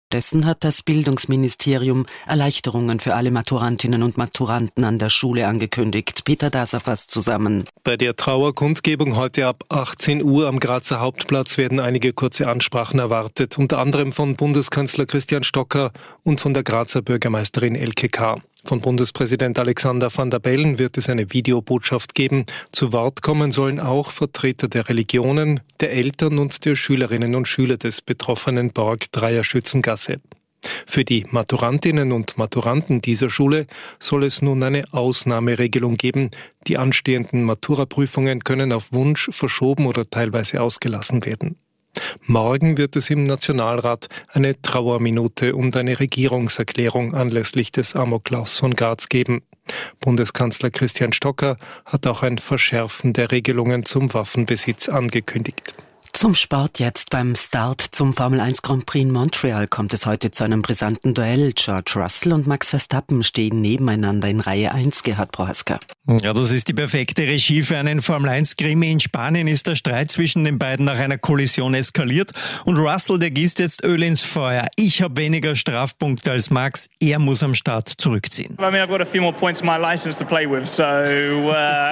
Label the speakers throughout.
Speaker 1: Dessen hat das Bildungsministerium Erleichterungen für alle Maturantinnen und Maturanten an der Schule angekündigt. Peter Daser fasst zusammen.
Speaker 2: Bei der Trauerkundgebung heute ab 18 Uhr am Grazer Hauptplatz werden einige kurze Ansprachen erwartet, unter anderem von Bundeskanzler Christian Stocker und von der Grazer Bürgermeisterin Elke K. Von Bundespräsident Alexander Van der Bellen wird es eine Videobotschaft geben. Zu Wort kommen sollen auch Vertreter der Religionen, der Eltern und der Schülerinnen und Schüler des betroffenen Borg Dreierschützengasse. Für die Maturantinnen und Maturanten dieser Schule soll es nun eine Ausnahmeregelung geben. Die anstehenden Maturaprüfungen können auf Wunsch verschoben oder teilweise ausgelassen werden. Morgen wird es im Nationalrat eine Trauerminute und eine Regierungserklärung anlässlich des Amoklaufs von Graz geben. Bundeskanzler Christian Stocker hat auch ein Verschärfen der Regelungen zum Waffenbesitz angekündigt.
Speaker 1: Zum Sport jetzt. Beim Start zum Formel-1 Grand Prix in Montreal kommt es heute zu einem brisanten Duell. George Russell und Max Verstappen stehen nebeneinander in Reihe 1. Gerhard Prohaska.
Speaker 3: Ja, das ist die perfekte Regie für einen Formel-1-Krimi. In Spanien ist der Streit zwischen den beiden nach einer Kollision eskaliert und Russell, der gießt jetzt Öl ins Feuer. Ich habe weniger Strafpunkte als Max. Er muss am Start zurückziehen.
Speaker 4: I mean, I've got a few more points in my license to play with, so yeah,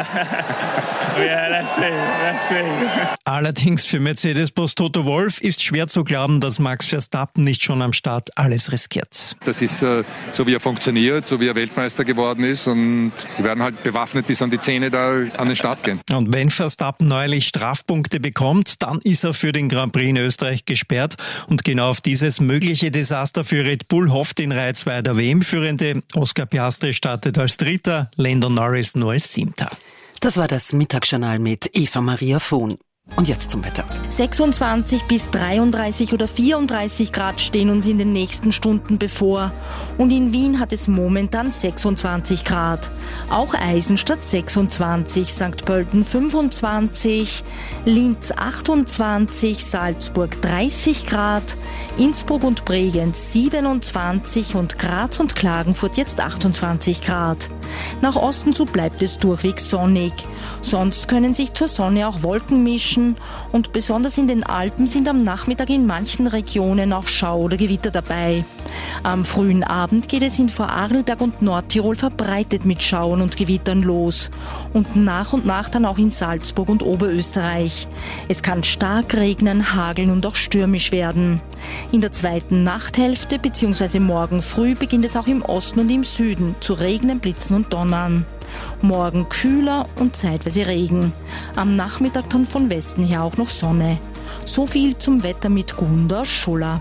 Speaker 4: let's see.
Speaker 3: Allerdings für Mercedes-Boss Toto Wolff ist schwer zu glauben, dass Max Verstappen nicht schon am Start alles riskiert.
Speaker 5: Das ist so, wie er funktioniert, so wie er Weltmeister geworden ist, und wir werden halt bewaffnet bis an die Zähne da an den Start gehen.
Speaker 3: Und wenn Verstappen neuerlich Strafpunkte bekommt, dann ist er für den Grand Prix in Österreich gesperrt. Und genau auf dieses mögliche Desaster für Red Bull hofft in Reihe 2 der WM-Führende. Oscar Piastri startet als Dritter, Lando Norris nur als 7.
Speaker 1: Das war das Mittagsjournal mit Eva Maria Vohn. Und jetzt zum Wetter.
Speaker 6: 26 bis 33 oder 34 Grad stehen uns in den nächsten Stunden bevor. Und in Wien hat es momentan 26 Grad. Auch Eisenstadt 26, St. Pölten 25, Linz 28, Salzburg 30 Grad, Innsbruck und Bregenz 27 und Graz und Klagenfurt jetzt 28 Grad. Nach Osten zu bleibt es durchweg sonnig. Sonst können sich zur Sonne auch Wolken mischen und besonders in den Alpen sind am Nachmittag in manchen Regionen auch Schau oder Gewitter dabei. Am frühen Abend geht es in Vorarlberg und Nordtirol verbreitet mit Schauern und Gewittern los und nach dann auch in Salzburg und Oberösterreich. Es kann stark regnen, hageln und auch stürmisch werden. In der zweiten Nachthälfte bzw. morgen früh beginnt es auch im Osten und im Süden zu regnen, blitzen und donnern. Morgen kühler und zeitweise Regen. Am Nachmittag dann von Westen her auch noch Sonne. So viel zum Wetter mit Gunda Schuller.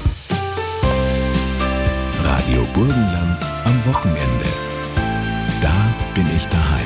Speaker 7: Radio Burgenland am Wochenende. Da bin ich daheim.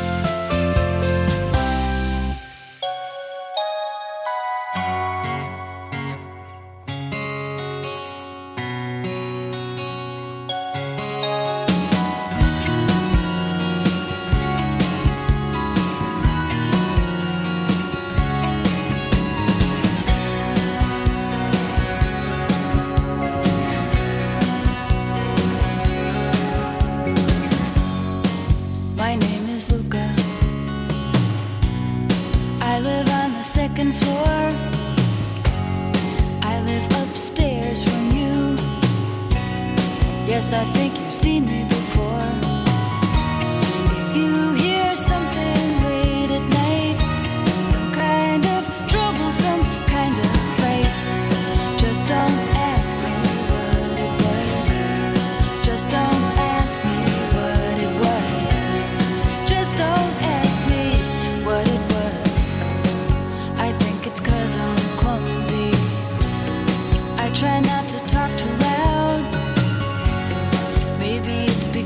Speaker 8: Yes, I think you've seen me before. If you hear something late at night, some kind of trouble, some kind of fight, just don't ask me what it was. Just don't ask me what it was. Just don't ask me what it was. I think it's 'cause I'm clumsy. I try not to talk too loud. Maybe it's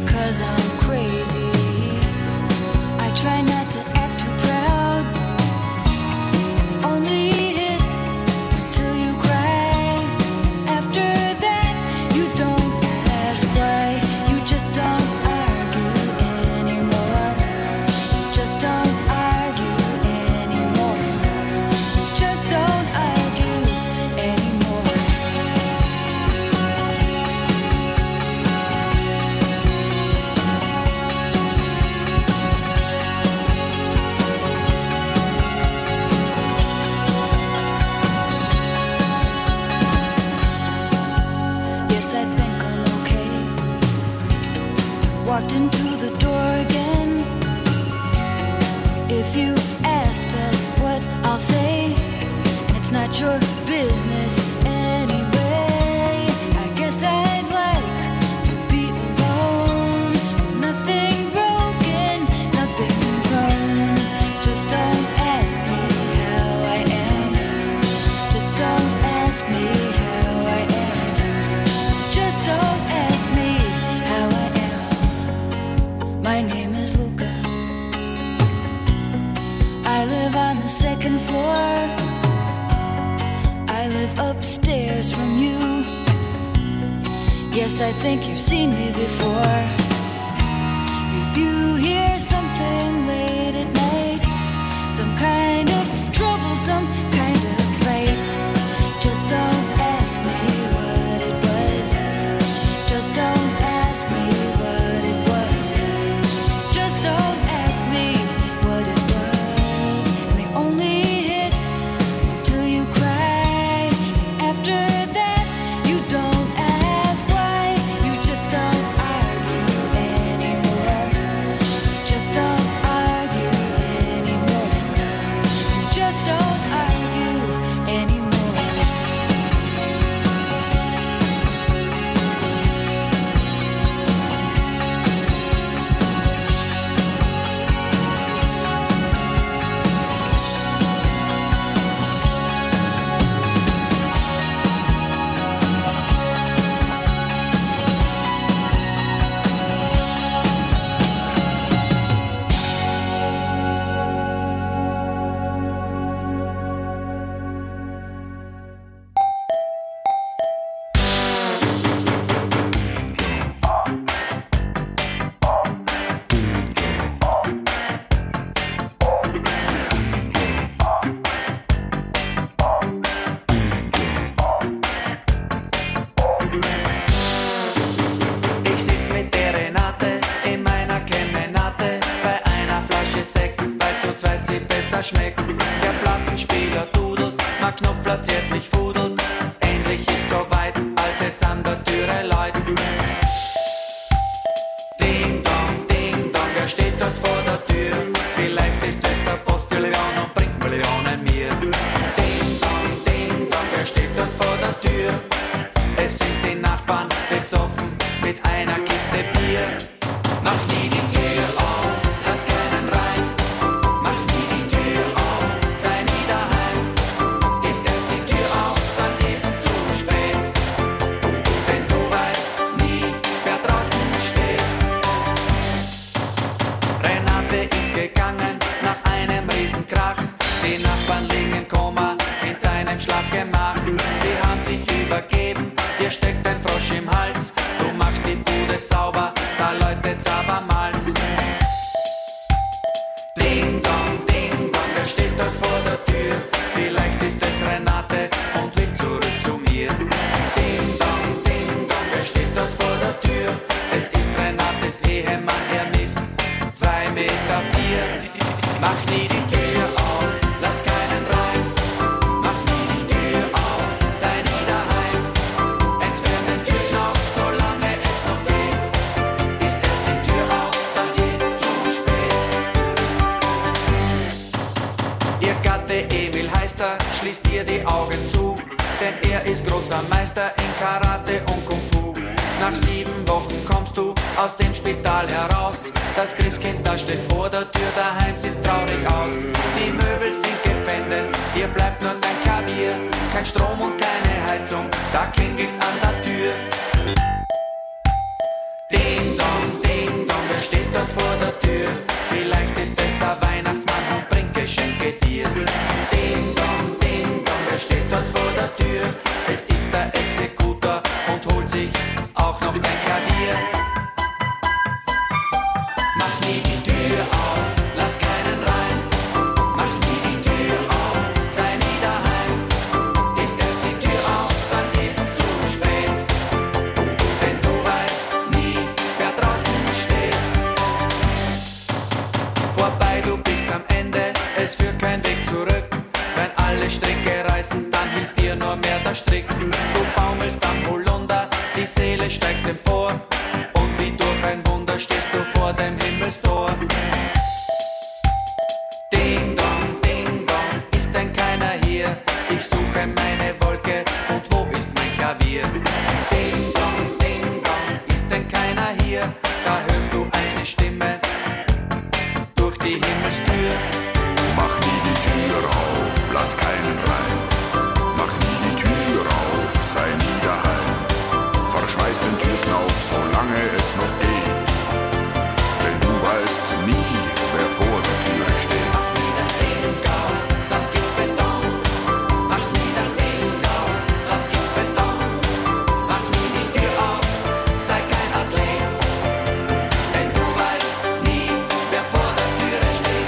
Speaker 8: not your business anyway. I guess I'd like to be alone. Nothing broken, nothing wrong. Just don't ask me how I am. Just don't ask me how I am. Just don't ask me how I am. My name is Luca. I live on the second floor. I live upstairs from you. Yes, I think you've seen me before. If you hear something late at night, some kind of trouble, some kind of fight, just don't ask me what it was. Just don't ask me what it was. Just don't ask me what it was. And they only hit until you cry. And after that, you don't ask why. You just don't argue anymore. Just don't argue anymore. Just don't argue anymore.
Speaker 9: Ich sitz mit der Renate in meiner Kemenate bei einer Flasche Sekt, weil zu zweit sie besser schmeckt. Der Plattenspieler dudelt, mein Knopfler zärtlich fudelt. Endlich ist soweit, als es an der Türe läutet. Ding dong, wer steht dort vor der Tür? Vielleicht ist es der Postillon und bringt Millionen mir. Ding dong, wer steht dort vor der Tür? Es sind die Nachbarn besoffen mit einer Kiste Bier. Mach nie die Tür auf, lass keinen rein. Mach nie die Tür auf, sei nie daheim. Ist erst die Tür auf, dann ist es zu spät. Denn du weißt nie, wer draußen steht. Renate ist gegangen nach einem Riesenkrach. Die Nachbarn liegen in Koma in deinem Schlafgemach. Sie haben sich übergeben, dir steckt ein Frosch im Hals. Du machst die Bude sauber, da läutet's abermals. Ding dong, wer steht dort vor der Tür? Vielleicht ist es Renate und will zurück zu mir. Ding dong, wer steht dort vor der Tür? Es ist Renates Ehemann, er misst 2,4 Meter. Mach nie die Tür auf, lass keinen rein. Mach nie die Tür auf, sei nie daheim. Entfern den Türknopf, solange es noch geht. Ist erst die Tür auf, dann ist es zu spät. Ihr Gatte Emil heißt er, schließt ihr die Augen zu, denn er ist großer Meister in Karate und Kung Fu. Nach 7 Wochen kommst du aus dem Spital heraus. Das Christkind, das steht vor der Tür, daheim sieht's traurig aus. Die Möbel sind gepfändet, dir bleibt nur dein Klavier. Kein Strom und keine Heizung, da klingelt's an der Tür. Ding dong, wer steht dort vor der Tür? Vielleicht ist es der Weihnachtsmann und bringt Geschenke dir. Ding dong, wer steht dort vor der Tür? Es ist der Exekutor und holt sich auch noch dein Klavier. Mach nie die Tür auf, lass keinen rein. Mach nie die Tür auf, sei nie daheim. Ist erst die Tür auf, dann ist es zu spät. Denn du weißt nie, wer draußen steht. Vorbei, du bist am Ende, es führt kein Weg zurück. Wenn alle Stricke reißen, dann hilft dir nur mehr der Strick. Du baumelst am Holunder, die Seele steigt empor. Und wie durch ein Wunder stehst du vor dem Himmelstor. Ding dong, ist denn keiner hier? Ich Ich suche meine Wolke und wo ist mein Klavier? Ding dong, ist denn keiner hier? Da hörst du eine Stimme durch die Himmelstür.
Speaker 10: Mach nie die Tür auf, lass keinen rein. Mach nie die Tür auf, sei nie daheim. Verschmeiß den Türknauf, solange es noch geht. Denn du weißt nie, wer vor der Türe steht.
Speaker 9: Mach nie das Ding auf, sonst gibt's Beton. Mach nie das Ding auf, sonst gibt's Beton. Mach nie die Tür auf, sei kein Athlet. Denn du weißt nie, wer vor der Türe steht.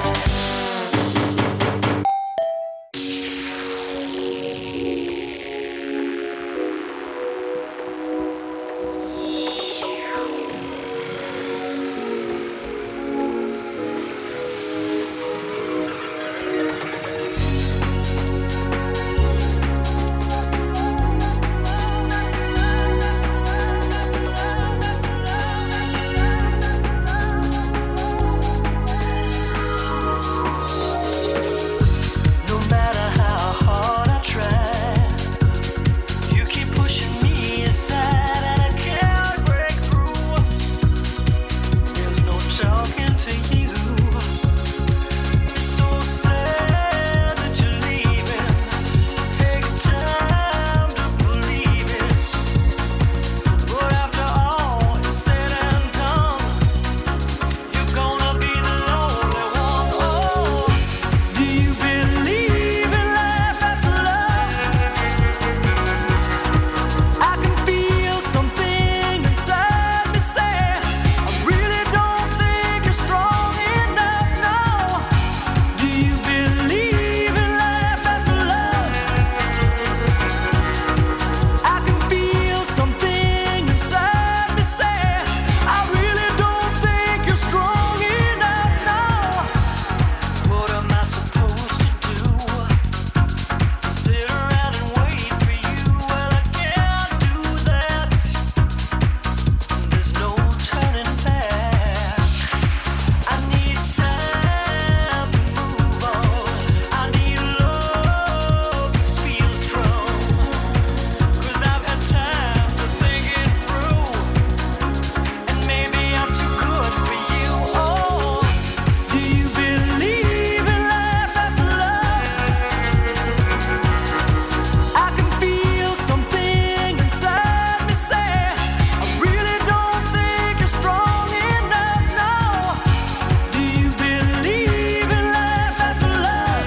Speaker 11: No matter how hard I try, you keep pushing me aside and I can't break through. There's no talking to you. It's so sad that you're leaving. Takes time to believe it. But after all is said and done, you're gonna be the lonely one. Oh, do you believe in life after love? I can feel something inside me say, I really don't think you're strong enough now. Do you believe in life after love? I can feel something inside me say, I really don't think you're strong enough now. What am I supposed to do? Sit around and wait for you? Well, I can't do that. There's no turning back. I need time to move on. I need love to feel strong. 'Cause I've had time to think it through. And maybe I'm too good for you. Oh, do you believe in life after love? I can feel something inside me say, I really don't think you're strong enough now. Do you believe in life after love?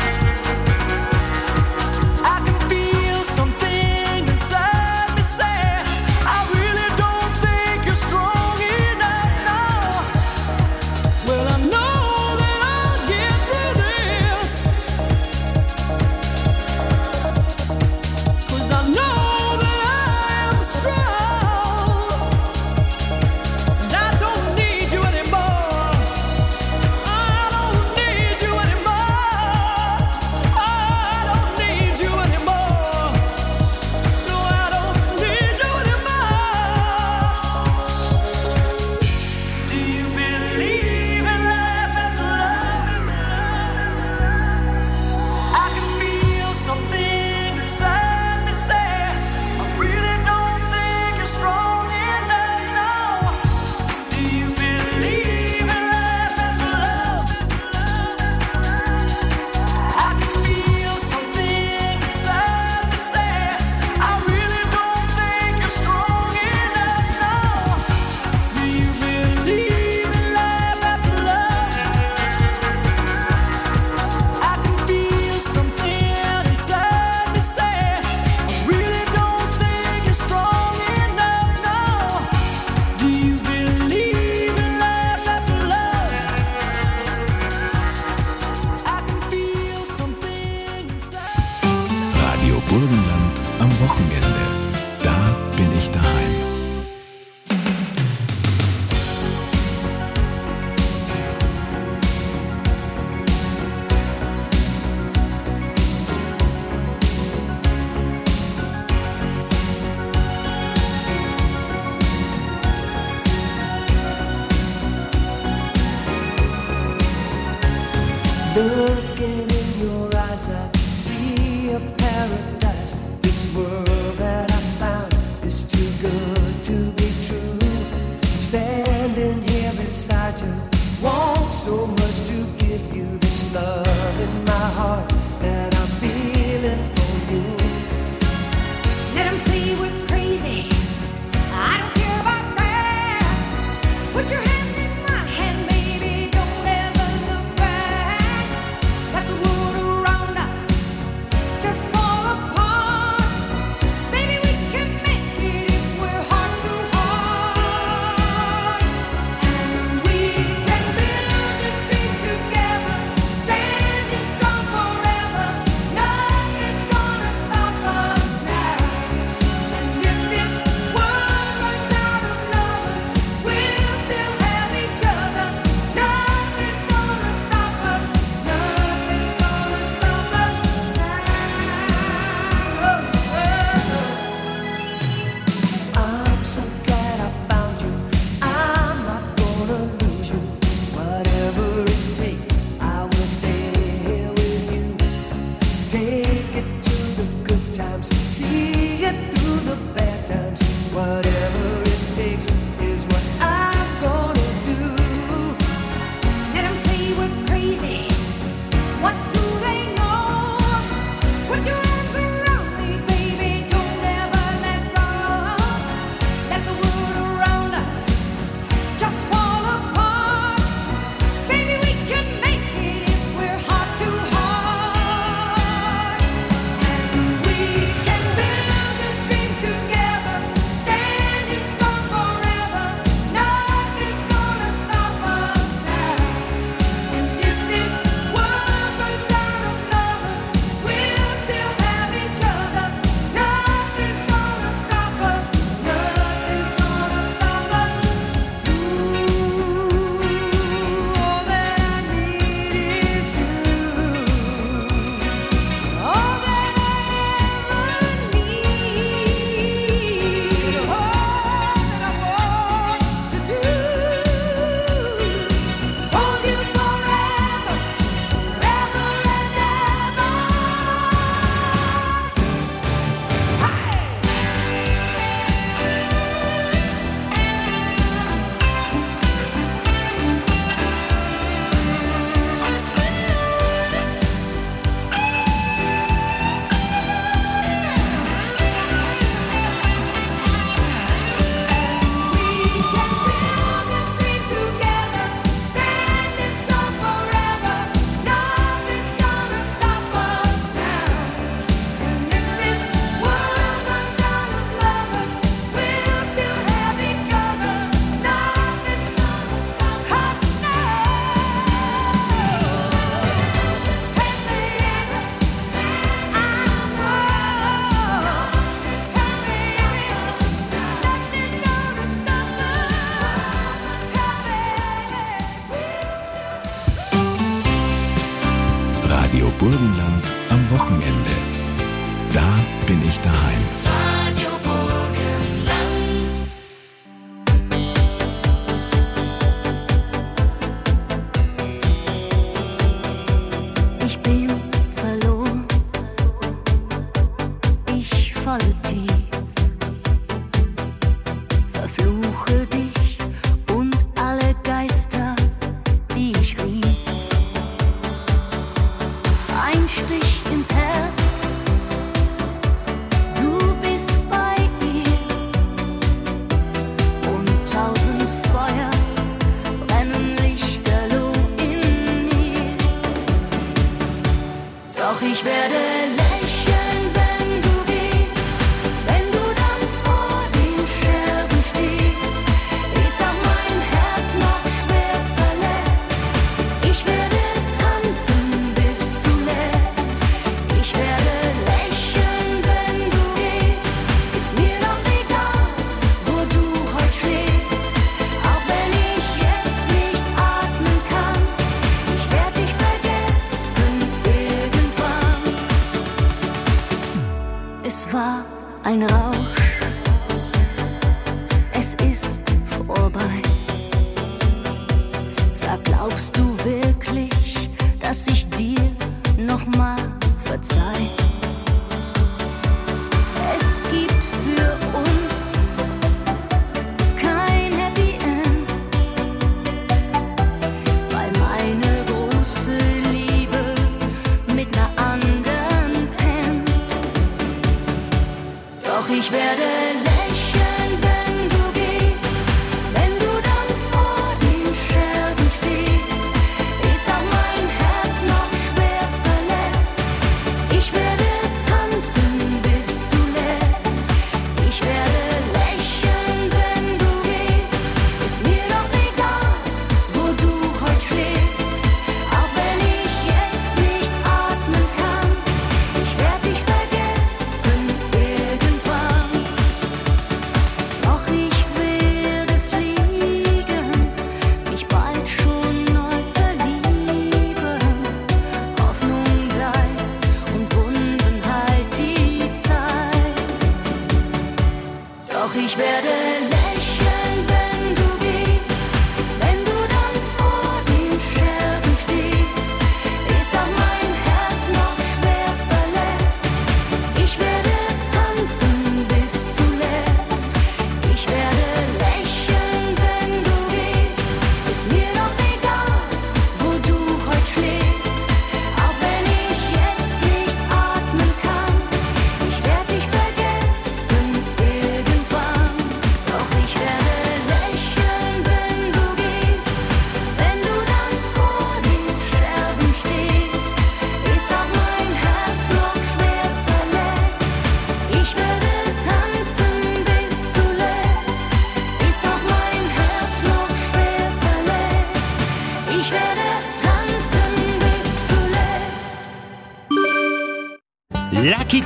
Speaker 11: I can feel something inside me say, I really don't think you're strong enough now. Well, I know that I'll get through this, 'cause I know that I am strong. And I don't need you anymore. I don't need you anymore. I don't need you anymore. No, I don't need you anymore. Do you believe in life after love? I can feel something inside me say, I really don't think you're strong enough now. Do you believe in life after love? I can feel something inside me say, I really don't think you're strong enough now. Do you believe in life after love? I can feel something inside me say, I really don't think you're strong enough now. Do you believe in life after love? I can feel something inside.
Speaker 7: Radio Burgenland am Wochenende. Da bin ich daheim.
Speaker 11: Looking in your eyes, I see times. See it through the bad times. Whatever it takes is what I'm gonna do.
Speaker 8: Let them say we're crazy. What do they know? Put your arms around me, baby. Don't ever let go. Let the world around us just fall apart. Baby, we can make it if we're heart to heart. And we can build this dream together, standing strong forever. Nothing's gonna stop us now. And if this world runs out of lovers, we'll still have each other. Nothing's gonna stop us. Nothing's gonna stop us. All that I need is you. All that I ever need. All that I want to do is hold you forever, forever and ever.
Speaker 7: Radio Burgenland am Wochenende. Da bin ich daheim.
Speaker 8: Radio Burgenland. Ich bin verloren, ich falle tief, verfluche dich und alle Geister, die ich rief. Ein Stich ins Herz, du bist bei ihr und 1000 Feuer brennen lichterloh in mir. Doch ich werde lächeln, wenn du gehst, wenn du dann vor den Scherben stehst, ist auch mein Herz noch schwer verletzt. Ich werde tanzen bis zuletzt. Ich werde lächeln, wenn du gehst, ist mir doch egal, wo du heute schläfst. Auch wenn ich jetzt nicht atmen kann, ich werd dich vergessen irgendwann. Es war ein Rausch, es ist vorbei. Sag, glaubst du wirklich, dass ich dir nochmal verzeih? Es gibt für uns kein Happy End, weil meine große Liebe mit ner anderen pennt. Doch ich werde lächeln, wenn du gehst, wenn du dann vor den Scherben stehst, ist auch mein Herz noch schwer verletzt. Ich werde tanzen bis zuletzt. Ich werde lächeln, wenn du gehst, ist mir doch egal, wo du heute schläfst. Auch wenn ich jetzt nicht atmen kann, ich werd dich vergessen irgendwann. Doch ich werde fliegen, mich bald schon neu verlieben. Hoffnung bleibt und Wunden heilt die Zeit. Doch ich werde lächeln, wenn du gehst, wenn du dann vor den Scherben stehst, ist auch mein Herz noch schwer verletzt. Ich werde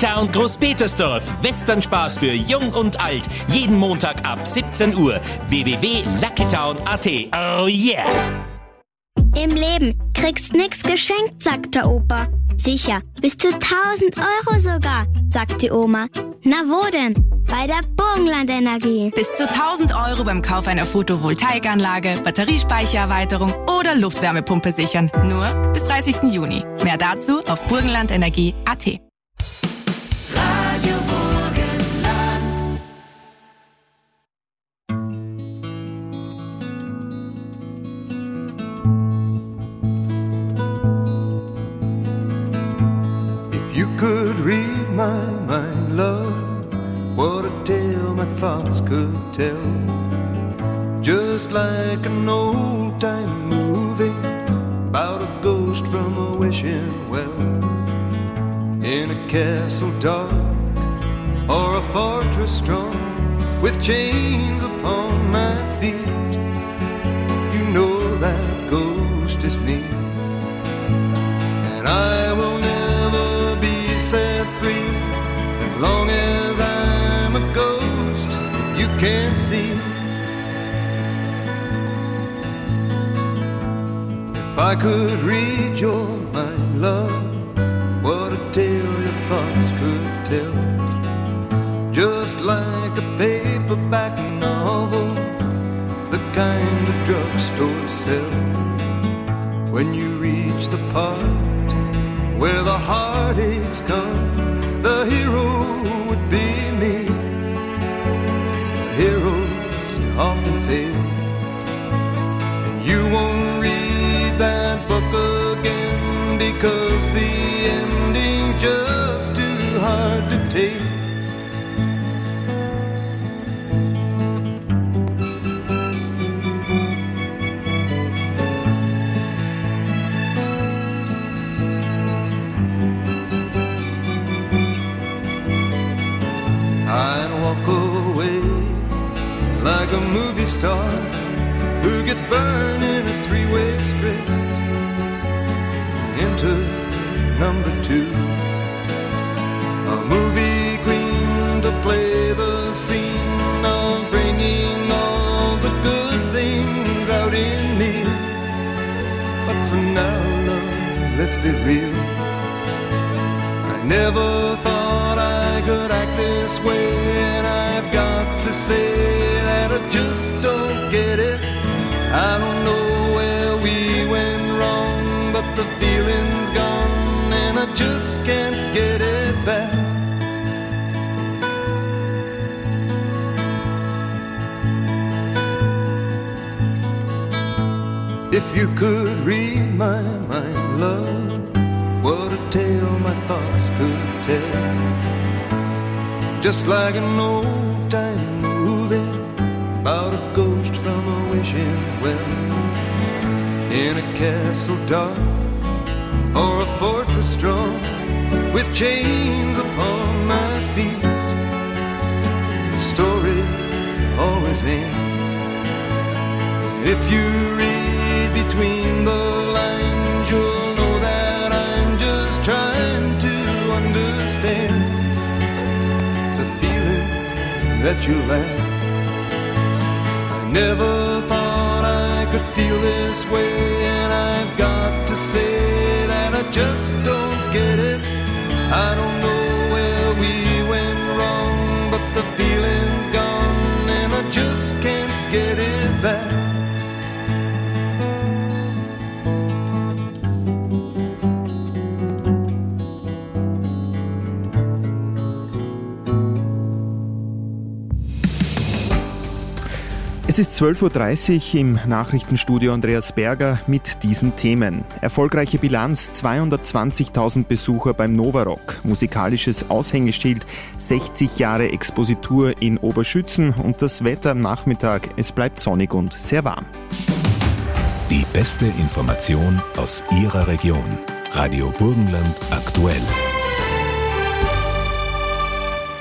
Speaker 12: Town Großpetersdorf. Westernspaß für Jung und Alt. Jeden Montag ab 17 Uhr. www.luckytown.at. Oh yeah!
Speaker 13: Im Leben kriegst nix geschenkt, sagt der Opa. Sicher, bis zu 1.000 Euro sogar, sagt die Oma. Na wo denn? Bei der Burgenland Energie.
Speaker 14: Bis zu 1.000 Euro beim Kauf einer Photovoltaikanlage, Batteriespeichererweiterung oder Luftwärmepumpe sichern. Nur bis 30. Juni. Mehr dazu auf burgenlandenergie.at.
Speaker 11: Radio Burgenland.
Speaker 15: If you could read my mind, love, what a tale my thoughts could tell. Just like an old-time movie about a ghost from a wishing well. In a castle dark or a fortress strong with chains upon my feet, you know that ghost is me. And I will never be set free as long as I'm a ghost that you can't see. If I could read your mind, love, what a tale your thoughts could tell. Just like a paperback novel, the kind the drugstore sells. When you reach the part where the heartaches come, the hero would be me. Heroes often fail, and you won't read that book again because the ending's just too hard to take. I'd walk away like a movie star who gets burned in a three-way script. Enter number two, a movie queen to play the scene of bringing all the good things out in me. But for now, love, let's be real, I never thought I could act this way, and I've got to say that I just don't get it. I don't know where we went wrong, but the feeling's gone and I just can't get it back. If you could read my mind, love, what a tale my thoughts could tell. Just like an old-time movie about a ghost from a wishing well. In a castle dark or a fortress strong with chains upon my feet, the story always ends. If you read between the lines, you'll know that I'm just trying to understand the feelings that you lack. I never thought I could feel this way, and I've got to say that I just don't get it. I don't know where we went wrong, but the feeling's gone and I just can't get it back.
Speaker 16: Es ist 12.30 Uhr im Nachrichtenstudio Andreas Berger mit diesen Themen. Erfolgreiche Bilanz, 220.000 Besucher beim Novarock, musikalisches Aushängeschild, 60 Jahre Expositur in Oberschützen und das Wetter am Nachmittag, es bleibt sonnig und sehr warm.
Speaker 7: Die beste Information aus Ihrer Region. Radio Burgenland aktuell.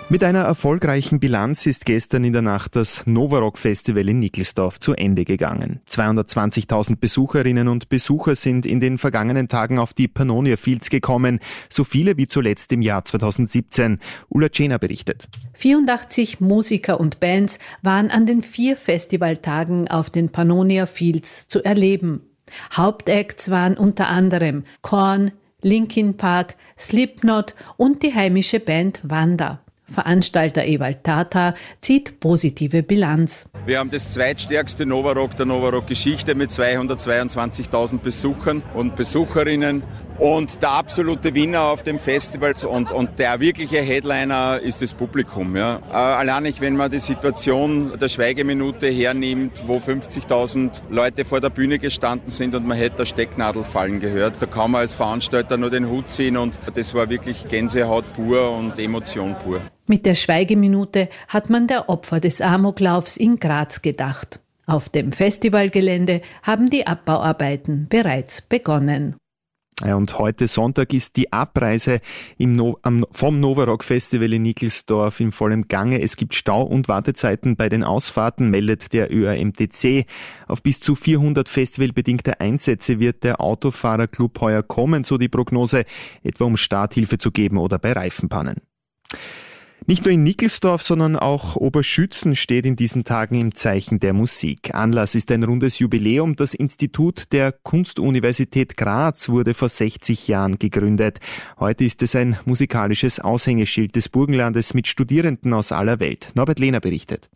Speaker 16: Mit einer erfolgreichen Bilanz ist gestern in der Nacht das Novarock Festival in Nickelsdorf zu Ende gegangen. 220.000 Besucherinnen und Besucher sind in den vergangenen Tagen auf die Pannonia Fields gekommen, so viele wie zuletzt im Jahr 2017. Ulla Tschena berichtet.
Speaker 17: 84 Musiker und Bands waren an den 4 Festivaltagen auf den Pannonia Fields zu erleben. Hauptacts waren unter anderem Korn, Linkin Park, Slipknot und die heimische Band Wanda. Veranstalter Ewald Tata zieht positive Bilanz.
Speaker 18: Wir haben das zweitstärkste Novarock der Novarock-Geschichte mit 222.000 Besuchern und Besucherinnen. Und der absolute Winner auf dem Festival und der wirkliche Headliner ist das Publikum. Ja. Allein wenn man die Situation der Schweigeminute hernimmt, wo 50.000 Leute vor der Bühne gestanden sind und man hätte eine Stecknadel fallen gehört, da kann man als Veranstalter nur den Hut ziehen und das war wirklich Gänsehaut pur und Emotion pur.
Speaker 17: Mit der Schweigeminute hat man der Opfer des Amoklaufs in Graz gedacht. Auf dem Festivalgelände haben die Abbauarbeiten bereits begonnen.
Speaker 16: Ja, und heute Sonntag ist die Abreise vom Novarock Festival in Nickelsdorf in vollem Gange. Es gibt Stau- und Wartezeiten bei den Ausfahrten, meldet der ÖAMTC. Auf bis zu 400 festivalbedingte Einsätze wird der Autofahrerclub heuer kommen, so die Prognose, etwa um Starthilfe zu geben oder bei Reifenpannen. Nicht nur in Nickelsdorf, sondern auch Oberschützen steht in diesen Tagen im Zeichen der Musik. Anlass ist ein rundes Jubiläum. Das Institut der Kunstuniversität Graz wurde vor 60 Jahren gegründet. Heute ist es ein musikalisches Aushängeschild des Burgenlandes mit Studierenden aus aller Welt. Norbert Lehner berichtet.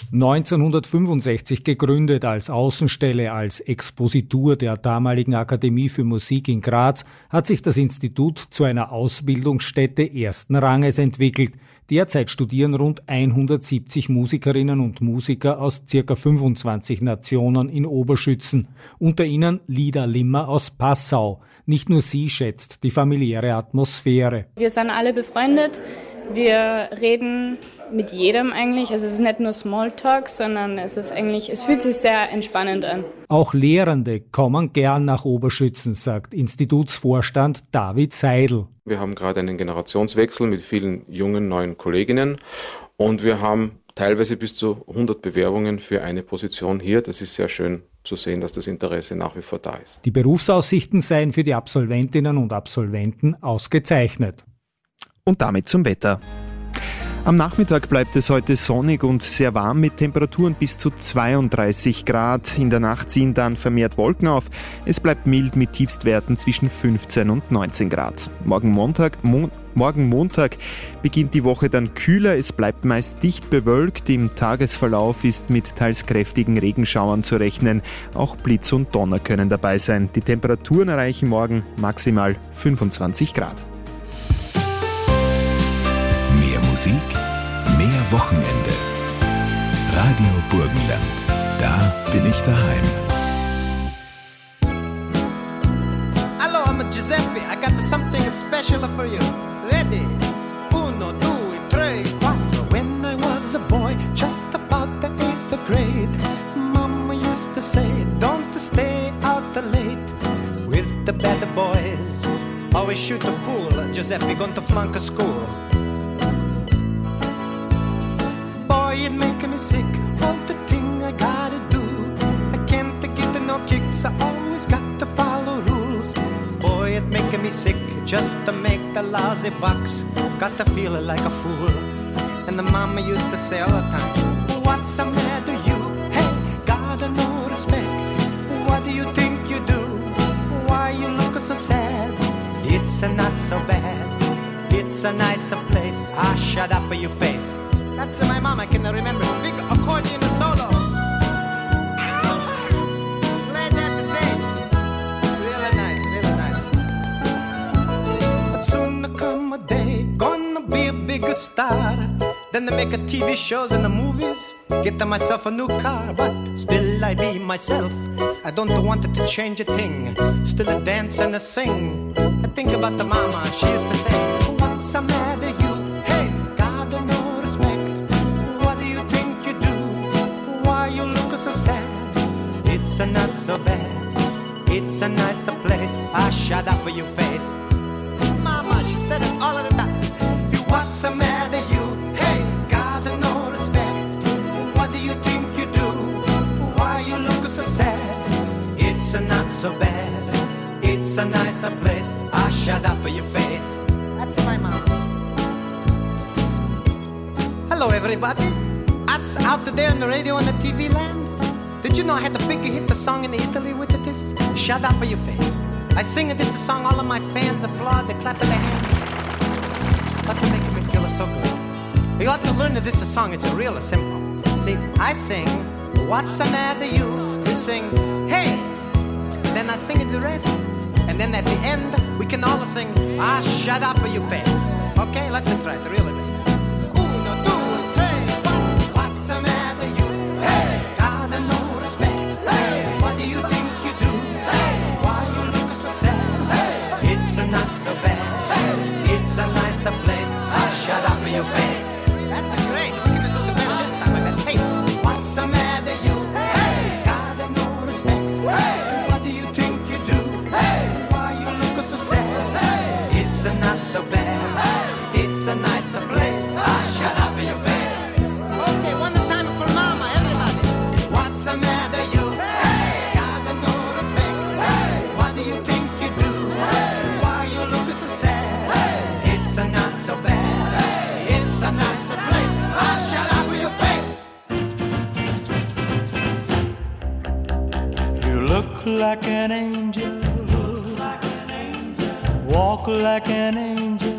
Speaker 19: 1965 gegründet als Außenstelle, als Expositur der damaligen Akademie für Musik in Graz, hat sich das Institut zu einer Ausbildungsstätte ersten Ranges entwickelt. Derzeit studieren rund 170 Musikerinnen und Musiker aus ca. 25 Nationen in Oberschützen. Unter ihnen Lida Limmer aus Passau. Nicht nur sie schätzt die familiäre Atmosphäre.
Speaker 20: Wir sind alle befreundet. Wir reden mit jedem eigentlich. Also es ist nicht nur Smalltalk, sondern es fühlt sich sehr entspannend an.
Speaker 19: Auch Lehrende kommen gern nach Oberschützen, sagt Institutsvorstand David Seidel.
Speaker 21: Wir haben gerade einen Generationswechsel mit vielen jungen, neuen Kolleginnen und wir haben teilweise bis zu 100 Bewerbungen für eine Position hier. Das ist sehr schön zu sehen, dass das Interesse nach wie vor da ist.
Speaker 19: Die Berufsaussichten seien für die Absolventinnen und Absolventen ausgezeichnet.
Speaker 16: Und damit zum Wetter. Am Nachmittag bleibt es heute sonnig und sehr warm mit Temperaturen bis zu 32 Grad. In der Nacht ziehen dann vermehrt Wolken auf. Es bleibt mild mit Tiefstwerten zwischen 15 und 19 Grad. Morgen Montag beginnt die Woche dann kühler. Es bleibt meist dicht bewölkt. Im Tagesverlauf ist mit teils kräftigen Regenschauern zu rechnen. Auch Blitz und Donner können dabei sein. Die Temperaturen erreichen morgen maximal 25 Grad.
Speaker 7: Mehr Musik, mehr Wochenende. Radio Burgenland, da bin ich daheim.
Speaker 22: Hello, I'm Giuseppe. I got something special for you. Ready? 1, 2, 3, 4. When I was a boy, just about the 8th grade, Mama used to say, don't stay out late with the bad boys. Always shoot the pool, Giuseppe, going to flunk a school. Boy, it make me sick, all the thing I gotta do. I can't get no kicks, I always got to follow rules. Boy, it make me sick, just to make the lousy bucks. Got to feel like a fool. And the mama used to say all the time, what's the matter you? Hey, gotta no respect. What do you think you do? Why you look so sad? It's not so bad, it's a nicer place. Ah, shut up your face. That's my mom, I can remember. Big accordion solo. Play that thing. Really nice, really nice. But soon there come a day, gonna be a bigger star. Then they make a TV shows and the movies. Get myself a new car, but still I be myself. I don't want to change a thing. Still I dance and I sing. I think about the mama, she used to say, what's the matter you? Hey, God no respect. What do you think you do? Why you look so sad? It's not so bad. It's a nicer place. Ah, shut up with your face. Mama, she said it all of the time. What's the matter you? Hey, so bad. It's a nicer place. Ah, shut up your face. That's my mom. Hello, everybody. That's out there on the radio and the TV land. Did you know I had the big hit the song in Italy with this? Shut up your face. I sing this song, all of my fans applaud, they clap their hands. That's making me feel so good. You ought to learn that this song, it's real simple. See, I sing, what's the matter you? You sing, hey. Then I sing the rest. And then at the end, we can all sing, ah, shut up your face. Okay, let's try it, really. Uno, due, tre, quattro. What's the matter you? Hey, got no respect. Hey, what do you think you do? Hey, why you look so sad? Hey, it's not so bad. Hey, it's a nicer place. Ah, shut up your face. That's great. We're gonna do the better this time. I bet. Hey, what's the matter you? Hey, got no respect. Hey, what do you think you do? Hey, why you look so sad? Hey, it's not so bad. It's a nicer place. Ah, shut up your face. Okay, one more time for mama, everybody. What's the matter you? Hey, got no respect. Hey, what do you think you do? Hey, why you look so sad? Hey, it's not so bad. Hey, it's a nicer place. Ah, shut up your face.
Speaker 11: You look like an angel. Walk like an angel.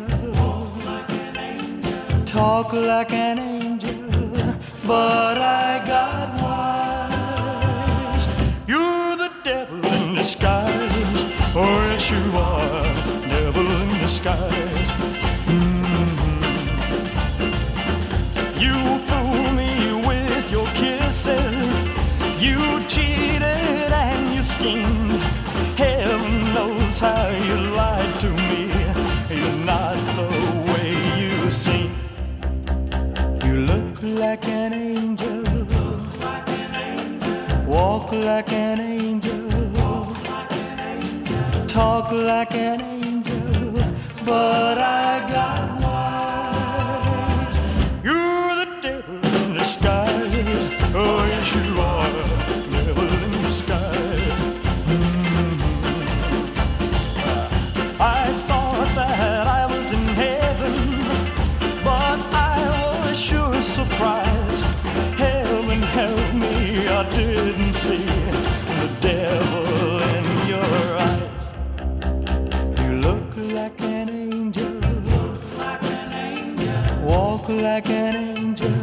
Speaker 11: Talk like an angel. But I got wise. You're the devil in disguise. Oh, yes, you are. Devil in disguise. You fool me with your kisses. You cheated and you schemed. Heaven knows how you lied to me. You're not the way you seem. You look like an angel. Walk like an angel. Talk like an angel. But I got wise. You're the devil in disguise. Oh, yes, you are. Devil in disguise. I thought that I was in heaven, but I was sure surprised. Heaven help me, I didn't see the devil in your eyes. You look like an angel. Walk like an angel.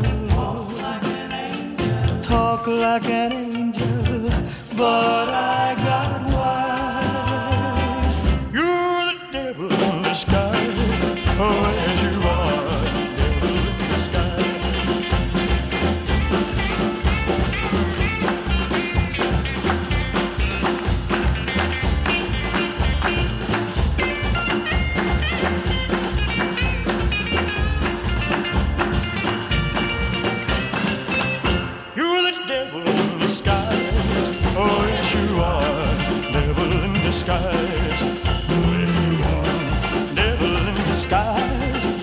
Speaker 11: Talk like an angel. But I got wise. You're the devil in disguise. Oh, yes, you are. Devil in disguise. You're the devil in disguise. Oh, yes, you are. Devil in disguise. Devil in disguise.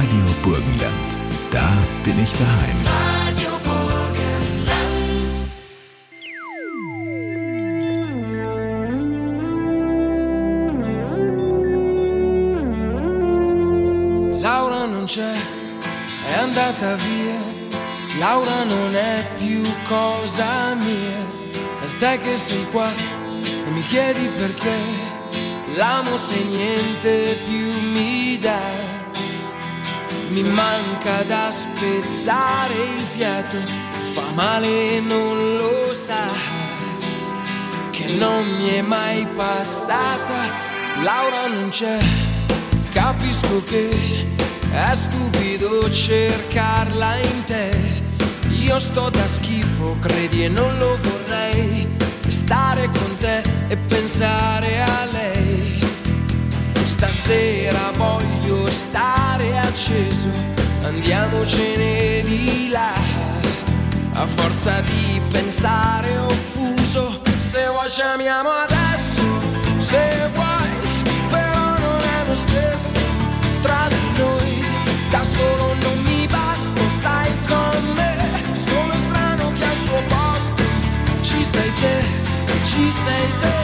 Speaker 7: Radio Burgenland. Da bin ich daheim.
Speaker 9: Radio
Speaker 2: Burgenland. Laura non c'è, è andata via. Laura non è più cosa mia. E te che sei qua e mi chiedi perché l'amo se niente più mi dà. Mi manca da spezzare il fiato, fa male e non lo sa, che non mi è mai passata. Laura non c'è, capisco che è stupido cercarla in te. Io sto da schifo, credi e non lo vorrei, stare con te e pensare a lei. Stasera voglio stare acceso, andiamocene di là. A forza di pensare offuso, se vuoi ci amiamo adesso, se vuoi, però non è lo stesso tra di noi. Da solo non mi basta, stai con me, sono strano che al suo posto ci sei te, ci sei te.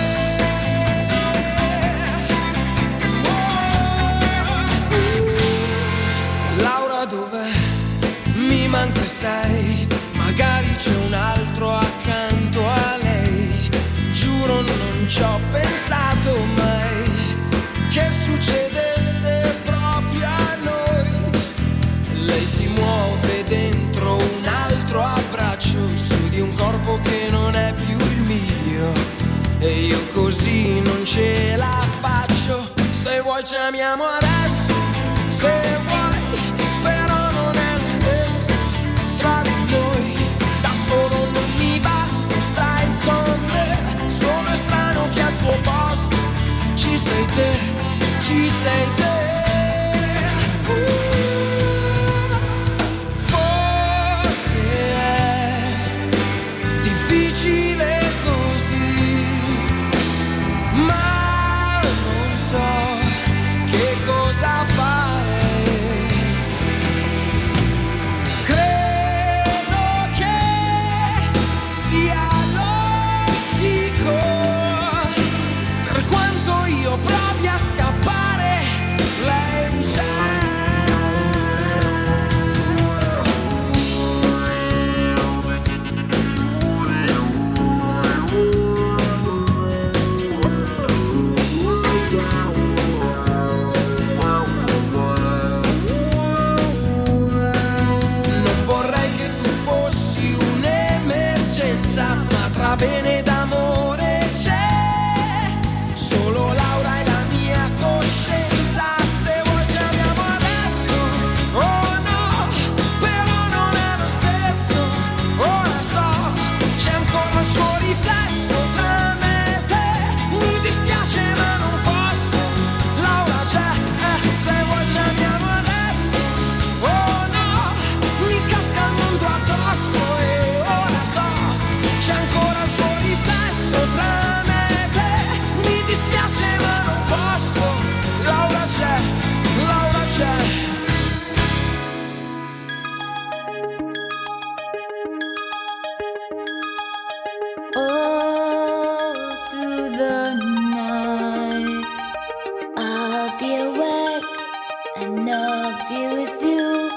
Speaker 2: Dov'è? Mi manca sei, magari c'è un altro accanto a lei. Giuro non ci ho pensato mai che succedesse proprio a noi. Lei si muove dentro un altro abbraccio, su di un corpo che non è più il mio, e io così non ce la faccio. Se vuoi ci amiamo adesso, se vuoi, però non è lo stesso tra di noi. Da solo non mi basta, stai con me, sono strano che al suo posto ci sei te, ci sei te. Forse è difficile così, ma non so che cosa fare. Provi a scappare, lei c'è. Non vorrei che tu fossi un'emergenza, ma tra bene d'amore c'è solo Laura e la mia coscienza. Se vuoi ci amiamo adesso, oh no, però non è lo stesso. Ora so, c'è ancora il suo riflesso tra me e te. Mi dispiace ma non posso, Laura c'è, se vuoi ci amiamo adesso. Oh no, mi casca il mondo addosso e ora so, c'è ancora il suo riflesso tra me. Mi dispiace ma non posso, Laura c'è, Laura c'è.
Speaker 8: All through the night I'll be awake and I'll be with you.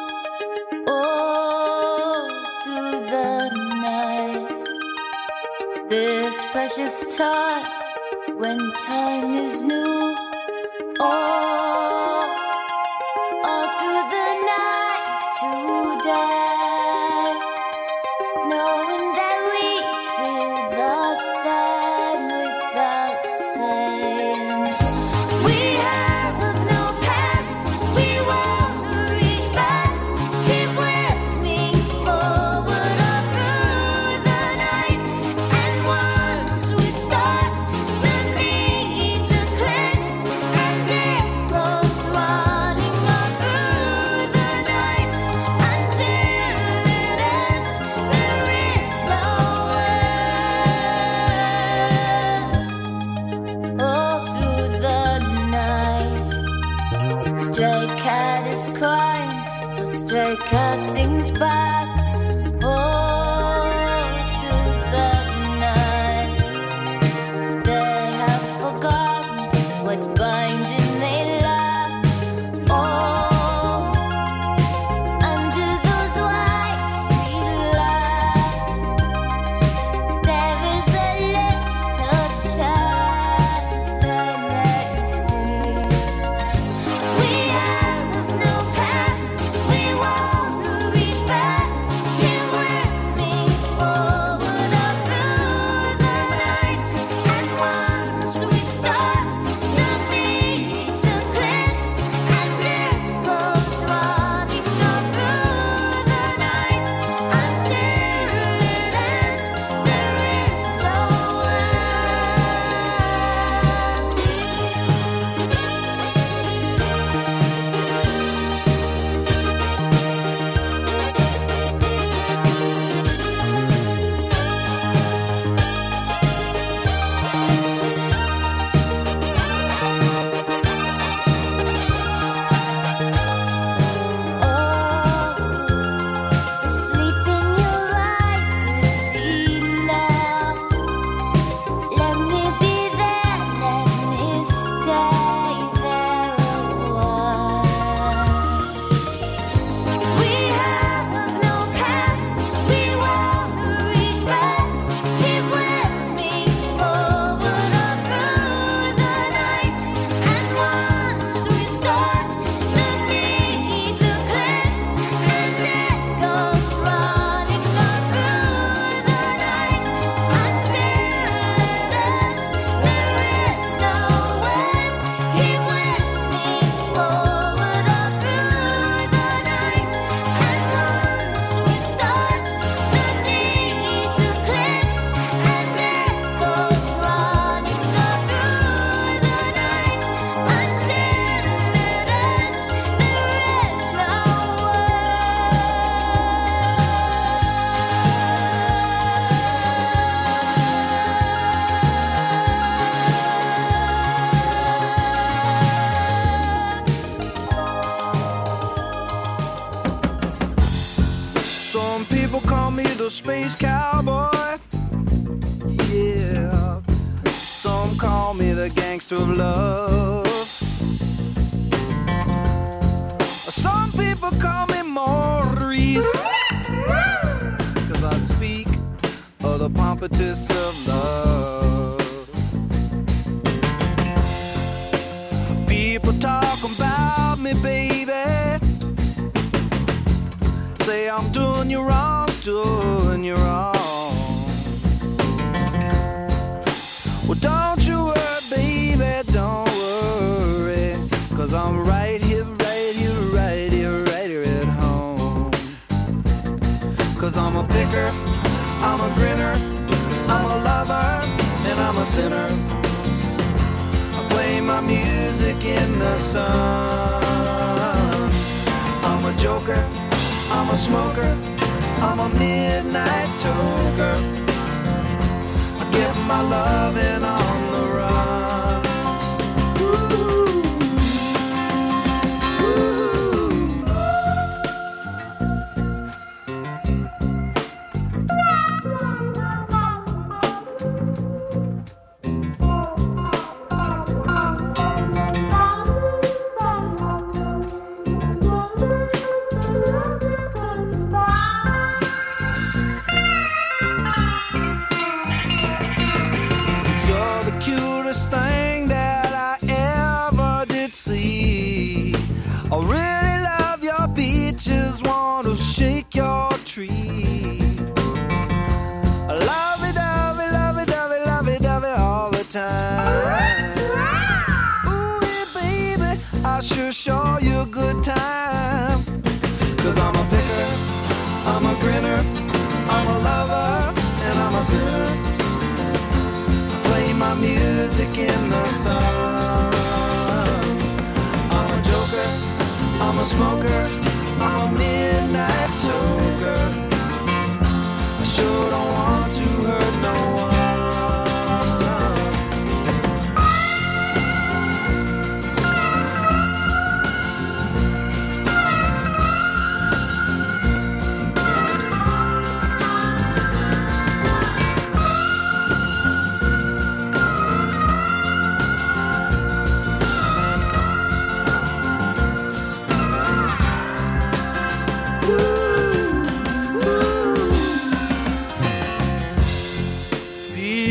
Speaker 8: All through the night, this precious time when time is new. All through the night today, knowing that we feel the same without saying. We have no past, we won't reach back. Keep with me forward all through the night, and once we start, the need to cleanse and get cat sings back all through the night. They have forgotten what binding they lack. Oh, under those white streetlights, there is a little chance they may see. We have no past, we won't reach back. Here with me, forward or through the night. And once we start, no need to cleanse. And it goes running all through the night until it ends. There is no sleep in your eyes is enough. Let me be there, let me stay there a while. We have no past, we won't reach back. Keep with me, forward or through the night. And once we start, no need to cleanse. And it goes running all through the night until it ends. There is no end. Keep with me, forward or through the night. And once we start, no need to cleanse. And it goes running all through the night until it ends.
Speaker 2: Some people call me the space cowboy. Yeah. Some call me the gangster of love. Some people call me Maurice, 'cause I speak of the pompatus of love. People talk about me, baby. Say I'm doing you wrong, doing you wrong. Well, don't you worry, baby, don't worry, 'cause I'm right here, right here, right here, right here at home. 'Cause I'm a picker, I'm a grinner, I'm a lover, and I'm a sinner. I play my music in the sun. I'm a joker, I'm a smoker, I'm a midnight toker. I get my loving on the run. You're the cutest thing that I ever did see. I really love your beaches, want to shake your tree. I love it, love it, love it, love it, love it, love it all the time. Ooh, yeah, baby, I sure show you a good time. 'Cause I'm a picker, I'm a grinner, I'm a lover, and I'm a sinner. Play my music in the sun. I'm a joker, I'm a smoker, I'm a midnight toker. I sure don't want to hurt no one.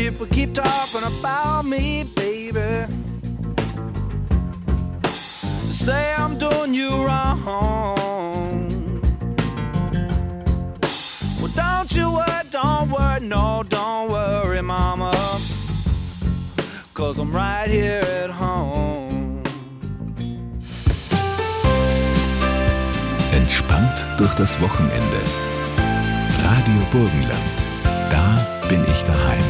Speaker 2: People keep talking about me, baby. Say I'm doing you wrong. Well, don't you worry, don't worry, no, don't worry, mama. 'Cause I'm right here at home.
Speaker 7: Entspannt durch das Wochenende. Radio Burgenland. Da bin ich daheim.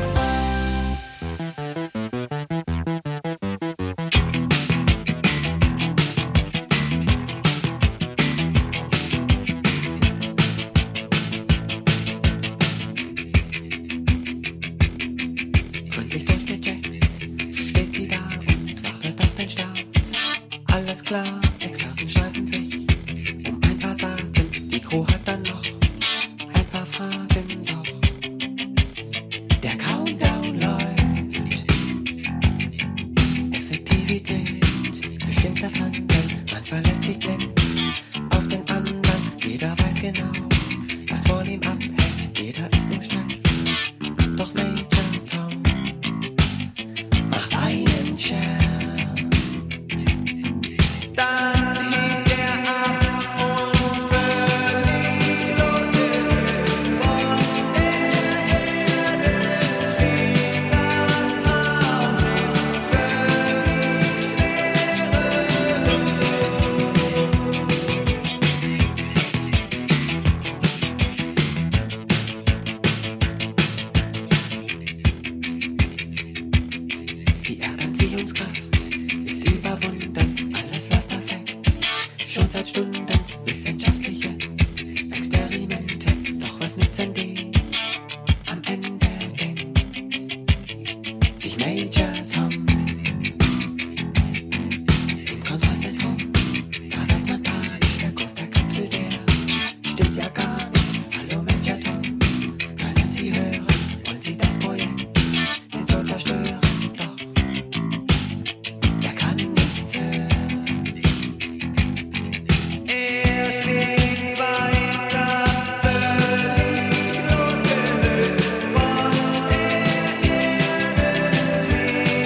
Speaker 4: Gründlich durchgecheckt, steht sie da und wartet auf den Start. Alles klar, Experten streiten sich um ein paar Daten. Die Crew hat dann noch ein paar Fragen, doch der Countdown läuft. Effektivität bestimmt das Handeln. Man verlässt sich blind auf den anderen. Jeder weiß genau, was von ihm abhängt. Jeder ist im Stress. Doch Major Tom macht einen Scherz. Dann hebt er ab und völlig losgelöst von der Erde spielt das Raumschiff völlig schwerelos. Die Erdanziehungskraft ist überwunden, alles läuft perfekt. Schon seit Stunden wissenschaftliche Experimente. Doch was nützen die? Am Ende denkt sich Major Tom im Kontrollzentrum. Da wird man panisch, der Kurs der Kapsel, der stimmt ja gar nicht. Hallo Major Tom, können Sie hören? Wollen Sie das Projekt den Tod zerstören? Doch er kann nichts hören. Er schwebt weiter, völlig losgelöst von der Erde, spielt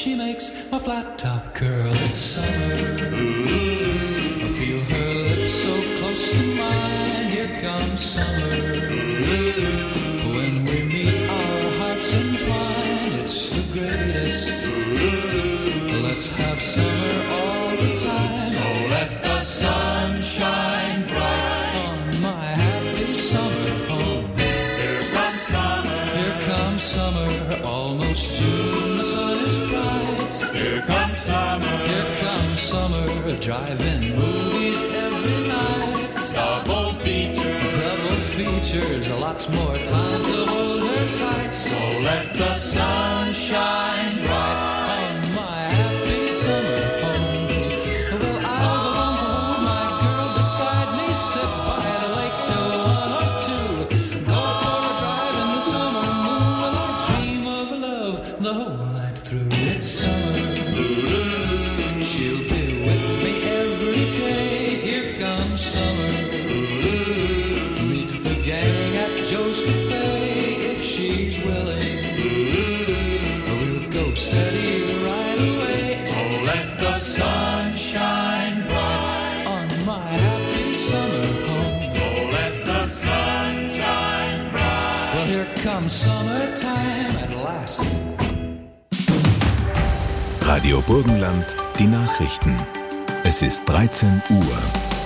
Speaker 2: she makes my flat top curl. It's summer. I feel her lips so close to mine. Here comes summer. When we meet, our hearts entwine. It's the greatest. Let's have summer all the time. So let the sun shine bright on my happy summer home. Here comes summer. Here comes summer. Almost June, the sun is bright. Here comes summer. Here comes summer. Drive-in movies every night. Double features. Lots more time to hold her tight. So let the sun shine bright on my happy summer home. Well, I'll hold my girl beside me, sit by the lake till 1 or 2. Go for a drive in the summer moon. Well, I'll dream of love the whole night through. It's summer. She'll be with me every day. Here comes summer. Meet the gang at Joe's Cafe if she's willing. We'll go steady right away. So let the sun shine bright on my happy summer home. So let the sun shine bright. Well, here comes summertime at last.
Speaker 7: Radio Burgenland, die Nachrichten. Es ist 13 Uhr.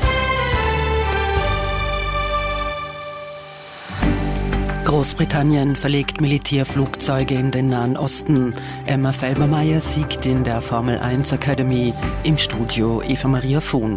Speaker 1: Großbritannien verlegt Militärflugzeuge in den Nahen Osten. Emma Felbermeier siegt in der Formel 1 Academy. Im Studio Eva Maria Fuhn.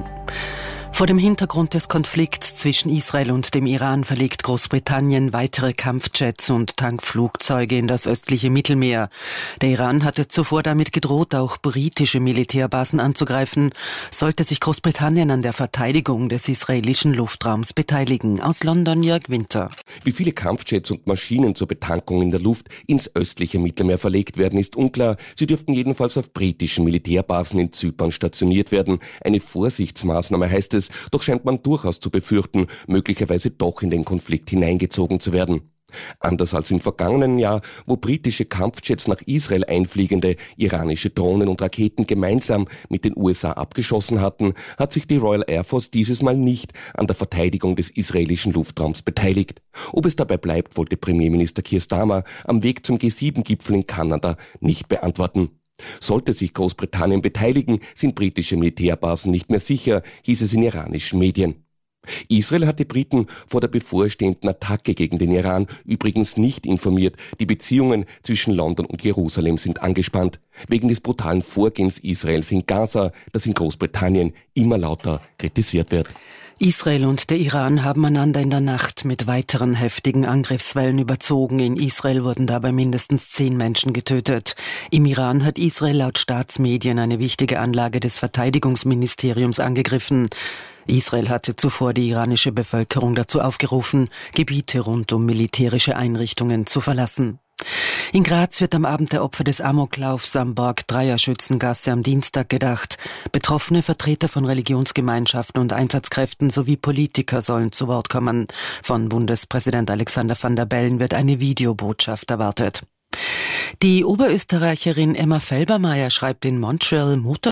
Speaker 1: Vor dem Hintergrund des Konflikts zwischen Israel und dem Iran verlegt Großbritannien weitere Kampfjets und Tankflugzeuge in das östliche Mittelmeer. Der Iran hatte zuvor damit gedroht, auch britische Militärbasen anzugreifen, sollte sich Großbritannien an der Verteidigung des israelischen Luftraums beteiligen. Aus London Jörg Winter.
Speaker 3: Wie viele Kampfjets und Maschinen zur Betankung in der Luft ins östliche Mittelmeer verlegt werden, ist unklar. Sie dürften jedenfalls auf britischen Militärbasen in Zypern stationiert werden. Eine Vorsichtsmaßnahme heißt es, doch scheint man durchaus zu befürchten, möglicherweise doch in den Konflikt hineingezogen zu werden. Anders als im vergangenen Jahr, wo britische Kampfjets nach Israel einfliegende iranische Drohnen und Raketen gemeinsam mit den USA abgeschossen hatten, hat sich die Royal Air Force dieses Mal nicht an der Verteidigung des israelischen Luftraums beteiligt. Ob es dabei bleibt, wollte Premierminister Keir Starmer am Weg zum G7-Gipfel in Kanada nicht beantworten. Sollte sich Großbritannien beteiligen, sind britische Militärbasen nicht mehr sicher, hieß es in iranischen Medien. Israel hat die Briten vor der bevorstehenden Attacke gegen den Iran übrigens nicht informiert. Die Beziehungen zwischen London und Jerusalem sind angespannt. Wegen des brutalen Vorgehens Israels in Gaza, das in Großbritannien immer lauter kritisiert wird.
Speaker 1: Israel und der Iran haben einander in der Nacht mit weiteren heftigen Angriffswellen überzogen. In Israel wurden dabei mindestens 10 Menschen getötet. Im Iran hat Israel laut Staatsmedien eine wichtige Anlage des Verteidigungsministeriums angegriffen. Israel hatte zuvor die iranische Bevölkerung dazu aufgerufen, Gebiete rund um militärische Einrichtungen zu verlassen. In Graz wird am Abend der Opfer des Amoklaufs am Borg-Dreier-Schützengasse am Dienstag gedacht. Betroffene Vertreter von Religionsgemeinschaften und Einsatzkräften sowie Politiker sollen zu Wort kommen. Von Bundespräsident Alexander Van der Bellen wird eine Videobotschaft erwartet. Die Oberösterreicherin Emma Felbermeier schreibt in Montreal